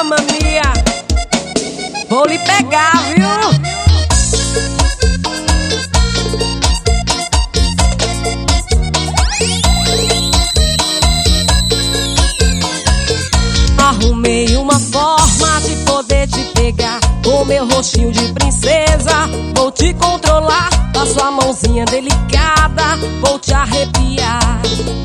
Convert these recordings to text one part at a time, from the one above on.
Mamma mia, vou lhe pegar, viu? Arrumei uma forma de poder te pegar, com meu rostinho de princesa. Vou te controlar, com a sua mãozinha delicada, vou te arrepiar.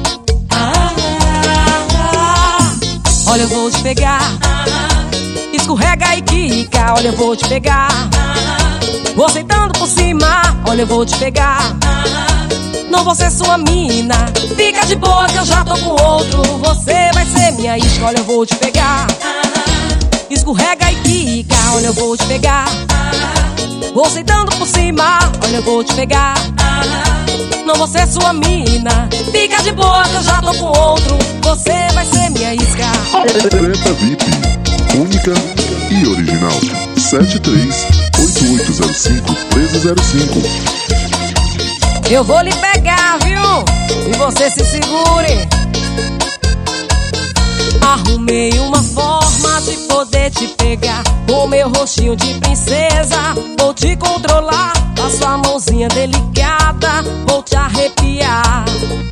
Olha, eu vou te pegar, escorrega e quica. Olha, eu vou te pegar, vou sentando por cima. Olha, eu vou te pegar, não vou ser sua mina. Fica de boa que eu já tô com outro, você vai ser minha isca. Olha, eu vou te pegar, escorrega e quica. Olha, eu vou te pegar, vou sentando por cima. Olha, eu vou te pegar, não vou ser sua mina. Fica de boa que eu já tô com outro, você vai ser minha isca. Preta VIP, única e original. 73-8805-1305. Eu vou lhe pegar, viu? E você se segure. Arrumei uma forma de poder te pegar, com meu rostinho de princesa. Vou te controlar, com a sua mãozinha delicada, vou te arrepiar.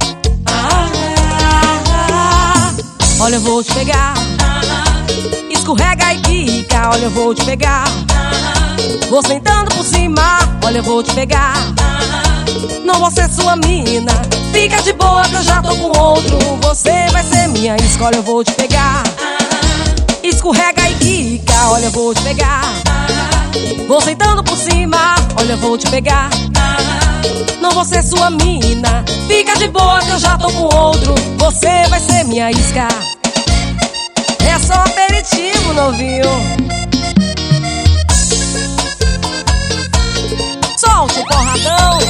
Olha, eu vou te pegar, escorrega e quica. Olha, eu vou te pegar, vou sentando por cima. Olha, eu vou te pegar, não vou ser sua mina. Fica de boa que eu já tô com outro, você vai ser minha isca. Olha, eu vou te pegar, escorrega e quica. Olha, eu vou te pegar, vou sentando por cima. Olha, eu vou te pegar, não vou ser sua mina. Fica de boa que eu já tô com outro, você vai ser minha isca. É só aperitivo, novinho. Solte o porradão.